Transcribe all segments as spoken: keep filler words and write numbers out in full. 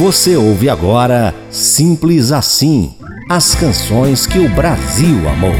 Você ouve agora Simples Assim, as canções que o Brasil amou.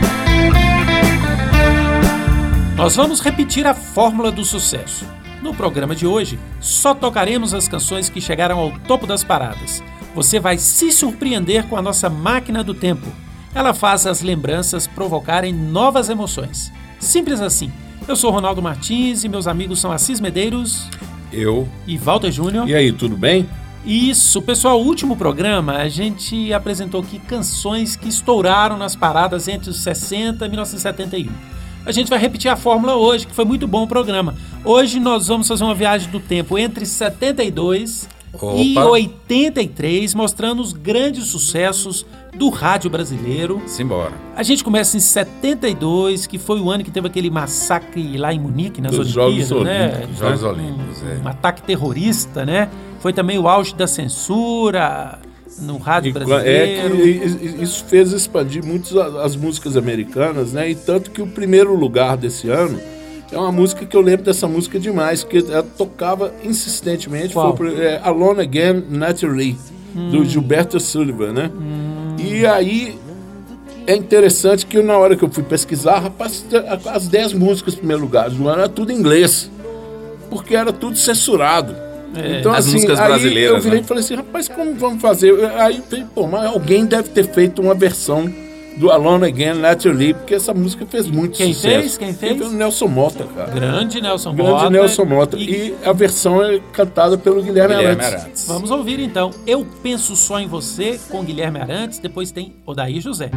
Nós vamos repetir a fórmula do sucesso. No programa de hoje, só tocaremos as canções que chegaram ao topo das paradas. Você vai se surpreender com a nossa máquina do tempo. Ela faz as lembranças provocarem novas emoções. Simples assim. Eu sou Ronaldo Martins e meus amigos são Assis Medeiros... Eu. E Walter Júnior. E aí, tudo bem? Isso, pessoal, o último programa a gente apresentou aqui canções que estouraram nas paradas entre os sessenta e mil novecentos e setenta e um. A gente vai repetir a fórmula hoje, que foi muito bom o programa. Hoje nós vamos fazer uma viagem do tempo entre setenta e dois Opa. E oitenta e três, mostrando os grandes sucessos do rádio brasileiro. Simbora. A gente começa em setenta e dois, que foi o ano que teve aquele massacre lá em Munique, nas Dos Olimpíadas, Jogos né? Olímpicos, Jogos Olímpicos, um, é. um ataque terrorista, né? Foi também o auge da censura no rádio E, brasileiro. É que isso fez expandir muito as músicas americanas, né? E tanto que o primeiro lugar desse ano é uma música que eu lembro dessa música demais, que ela tocava insistentemente. Qual? Foi é, Alone Again, Naturally, hum. do Gilberto Sullivan, né? Hum. E aí é interessante que na hora que eu fui pesquisar, rapaz, as dez músicas em primeiro lugar do ano era tudo em inglês, porque era tudo censurado. É, então, as assim, músicas aí brasileiras, eu virei né? e falei assim, rapaz, como vamos fazer? Aí, pô, mas alguém deve ter feito uma versão do Alone Again, Naturally, porque essa música fez muito Quem sucesso. fez? Quem fez? Quem fez? O Nelson Mota, cara. Grande Nelson Grande Mota. Nelson Mota. E... e a versão é cantada pelo Guilherme, Guilherme Arantes. Arantes. Vamos ouvir então. Eu Penso Só em Você, com Guilherme Arantes. Depois tem Odair José.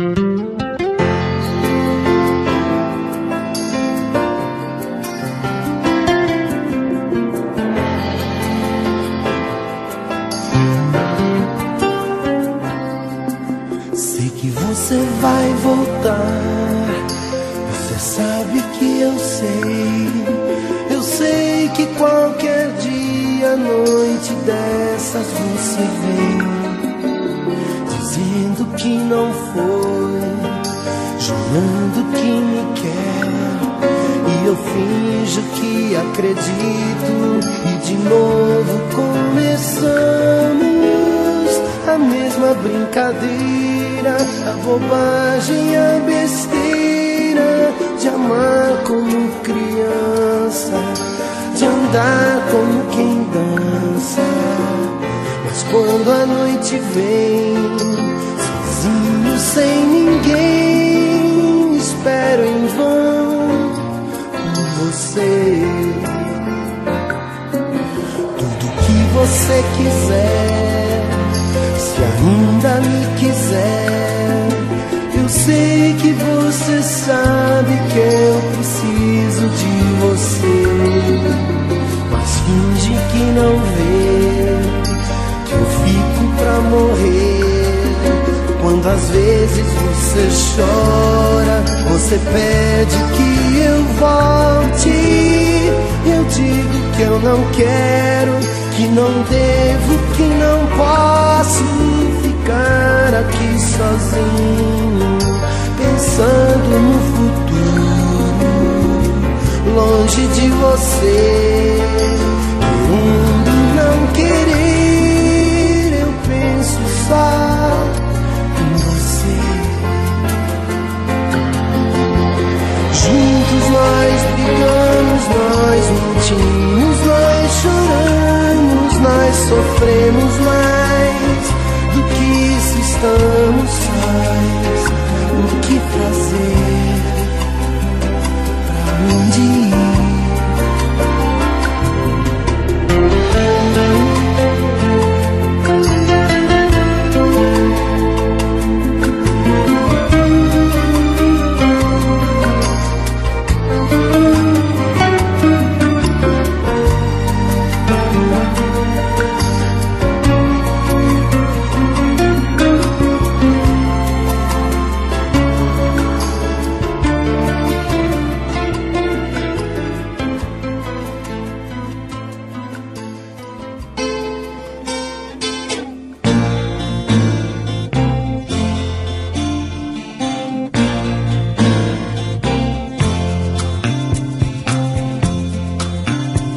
Você vai voltar, você sabe que eu sei. Eu sei que qualquer dia, noite dessas você vem, dizendo que não foi, jurando que me quer. E eu finjo que acredito, e de novo começamos a mesma brincadeira. A bobagem, a besteira de amar como criança, de andar como quem dança. Mas quando a noite vem, sozinho, sem ninguém, espero em vão por você. Tudo que você quiser, se ainda me quiser. Eu sei que você sabe que eu preciso de você, mas finge que não vê, que eu fico pra morrer. Quando às vezes você chora, você pede que eu volte. Eu digo que eu não quero, que não devo, que não posso ficar aqui sozinho, pensando no futuro, longe de você. Querendo não querer, eu penso só em você. Juntos nós brigamos, nós mentimos, nós choramos, nós sofremos mais do que se estamos sós. O que fazer? Pra onde ir?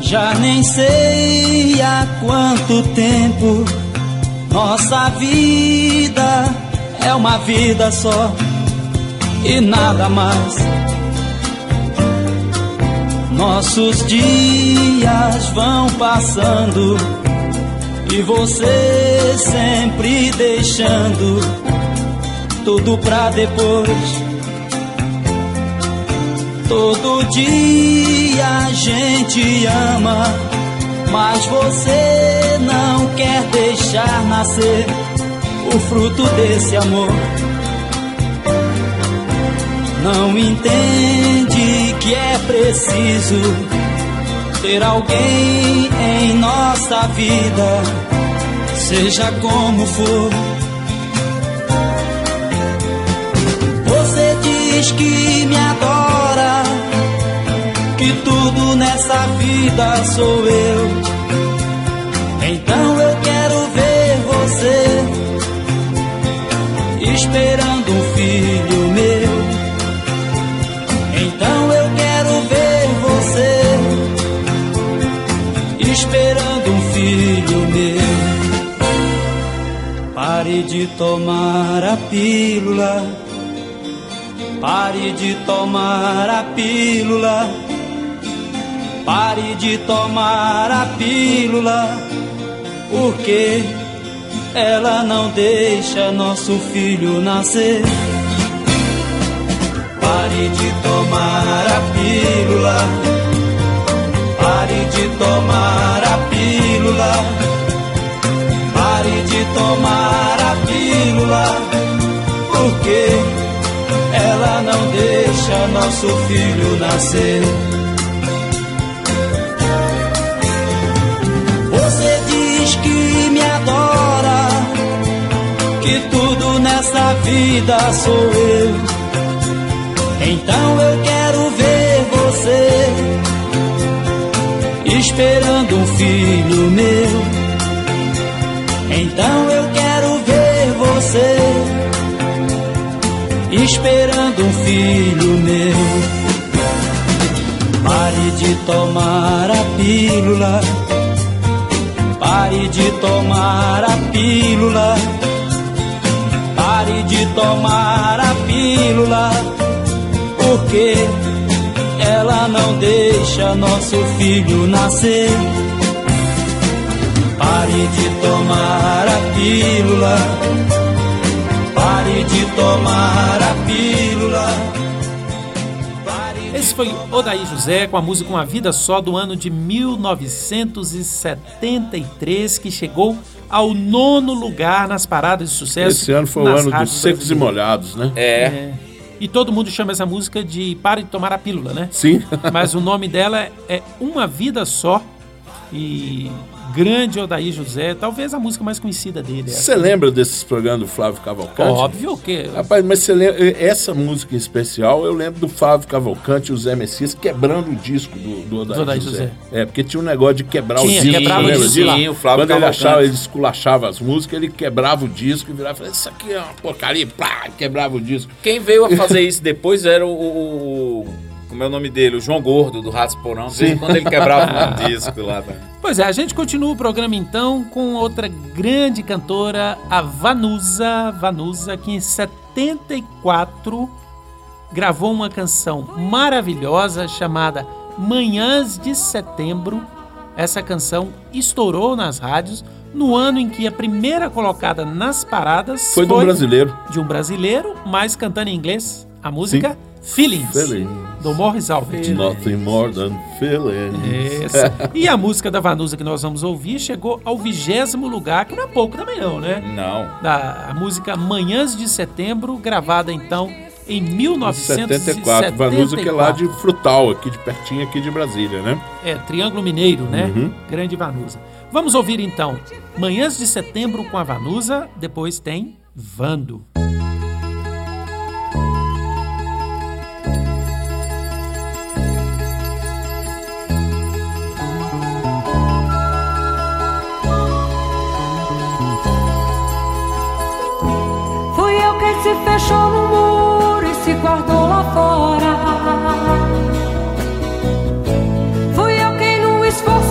Já nem sei há quanto tempo nossa vida é uma vida só e nada mais. Nossos dias vão passando e você sempre deixando tudo pra depois. Todo dia a gente ama, mas você não quer deixar nascer o fruto desse amor. Não entende que é preciso ter alguém em nossa vida, seja como for. Você diz que me adora, que tudo nessa vida sou eu. Então eu quero ver você esperando um filho meu. Então eu quero ver você esperando um filho meu. Pare de tomar a pílula, pare de tomar a pílula, pare de tomar a pílula, porque ela não deixa nosso filho nascer. Pare de tomar a pílula, pare de tomar a pílula, pare de tomar a pílula, porque ela não deixa nosso filho nascer. Você diz que me adora, que tudo nessa vida sou eu. Então eu quero ver você esperando um filho meu. Então eu quero ver você esperando um filho meu. Pare de tomar a pílula, pare de tomar a pílula, pare de tomar a pílula, porque ela não deixa nosso filho nascer. Pare de tomar a pílula, pare de tomar a pílula. Esse foi Odair José com a música Uma Vida Só, do ano de mil novecentos e setenta e três, que chegou ao nono lugar nas paradas de sucesso. Esse ano foi o ano dos secos e molhados, né? É. é. E todo mundo chama essa música de Pare de Tomar a Pílula, né? Sim. Mas o nome dela é Uma Vida Só. E grande Odair José, talvez a música mais conhecida dele. Você lembra desses programas do Flávio Cavalcante? Óbvio que... Rapaz, mas você lembra, essa música em especial, eu lembro do Flávio Cavalcante e o Zé Messias quebrando o disco do, do Odair, do Odair José. José. É, porque tinha um negócio de quebrar tinha, o disco. Quebrava lembra o disco disso? Sim, o Flávio Quando ele achava, ele esculachava as músicas, ele quebrava o disco e virava e falava, isso aqui é uma porcaria, plá, quebrava o disco. Quem veio a fazer isso depois era o... o, o como é o nome dele? O João Gordo, do Ratos Porão. De vez em quando ele quebrava um disco lá. Tá? Pois é, a gente continua o programa então com outra grande cantora, a Vanusa. Vanusa, que em setenta e quatro gravou uma canção maravilhosa chamada Manhãs de Setembro. Essa canção estourou nas rádios no ano em que a primeira colocada nas paradas foi de um brasileiro. De um brasileiro, mas cantando em inglês. A música... Sim. Feelings, Feelings, do Morris Albert. Nothing more than feelings. Isso. E a música da Vanusa que nós vamos ouvir chegou ao vigésimo lugar, que não é pouco também não, né? Não. Da a música Manhãs de Setembro, gravada então em mil novecentos e setenta e quatro. Vanusa que é lá de Frutal, aqui de pertinho, aqui de Brasília, né? É, Triângulo Mineiro, né? Uhum. Grande Vanusa. Vamos ouvir então Manhãs de Setembro com a Vanusa, depois tem Vando. Se fechou no muro e se guardou lá fora. Fui eu quem no esforço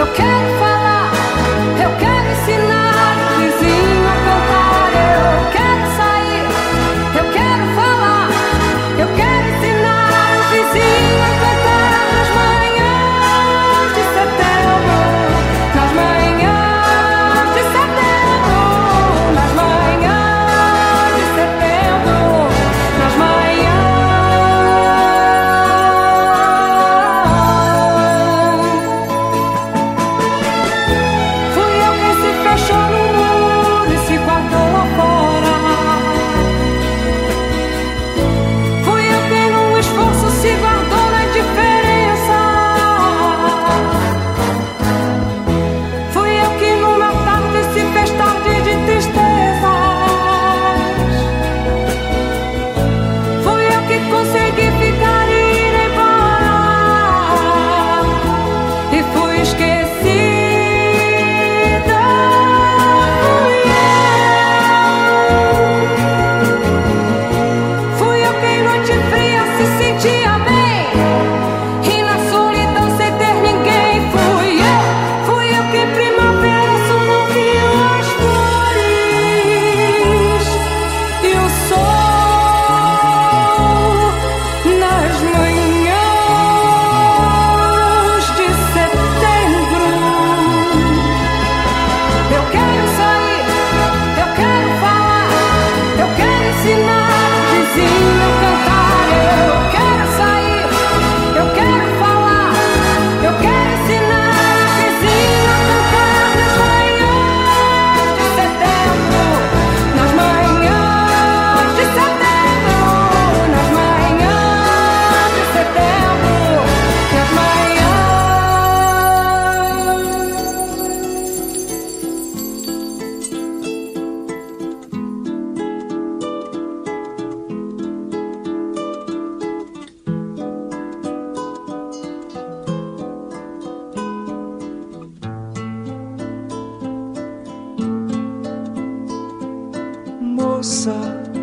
moça,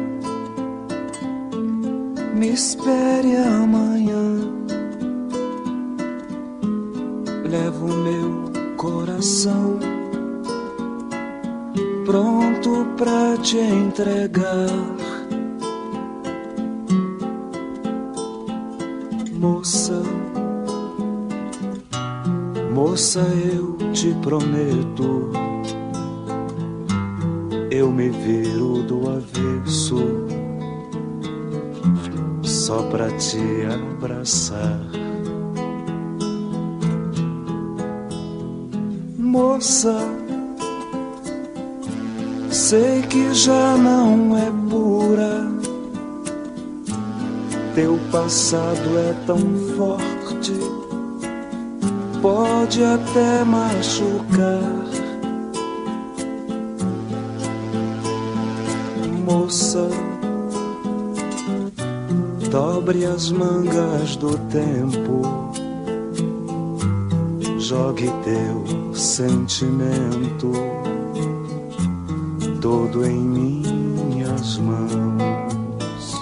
me espere amanhã. Levo meu coração pronto pra te entregar. Moça, moça, eu te prometo, eu me viro do avesso só pra te abraçar. Moça, sei que já não é pura, teu passado é tão forte, pode até machucar. Moça, dobre as mangas do tempo, jogue teu sentimento todo em minhas mãos.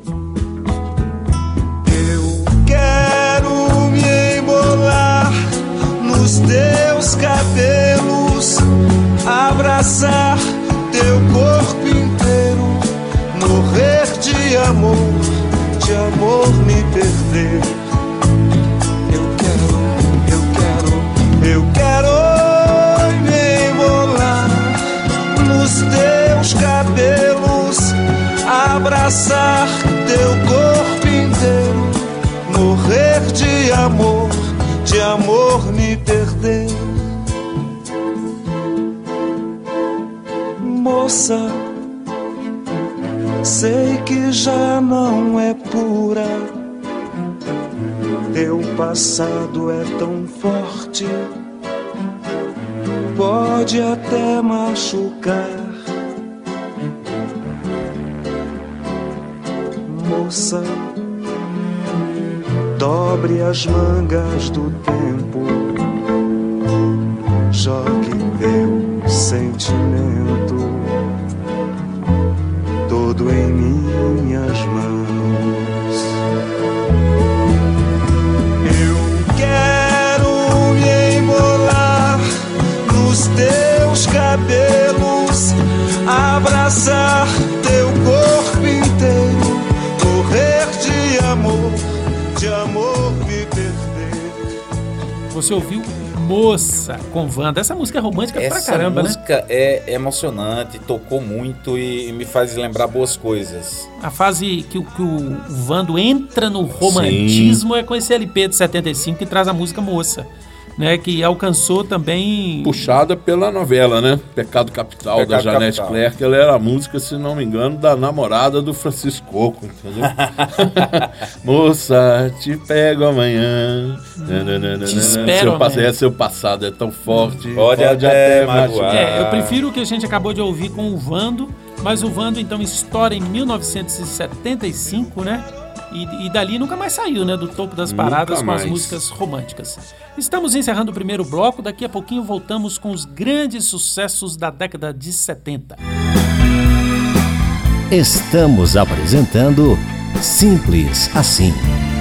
Eu quero me embolar nos teus cabelos, abraçar teu corpo inteiro, morrer de amor, de amor me perder. Eu quero, eu quero, eu quero me embolar nos teus cabelos, abraçar teu corpo inteiro, morrer de amor, de amor me perder. Moça, sei que já não é pura, teu passado é tão forte, pode até machucar. Moça, dobre as mangas do tempo, jogue teu sentimento todo em minhas mãos. Eu quero me embolar abraçar teu corpo inteiro, morrer de amor, de amor me perder. Você ouviu Moça com Wanda. Essa música é romântica Essa pra caramba, né? Essa música é emocionante, tocou muito e, e me faz lembrar boas coisas. A fase que, o- que o Vando entra no romantismo é com esse L P de setenta e cinco que traz a música Moça, né? Que alcançou também... Puxada pela novela, né? Pecado Capital, Pecado da Janete Capital. Clerc. Ela era a música, se não me engano, da namorada do Francisco Coco, entendeu? Moça, te pego amanhã. Te espero seu, pass- amanhã. é, seu passado é tão forte. Pode até magoar. É, eu prefiro o que a gente acabou de ouvir com o Vando, mas o Vando então estoura em mil novecentos e setenta e cinco, né? E, e dali nunca mais saiu, né? Do topo das paradas Nunca com as mais. músicas românticas. Estamos encerrando o primeiro bloco, daqui a pouquinho voltamos com os grandes sucessos da década de setenta. Estamos apresentando Simples Assim.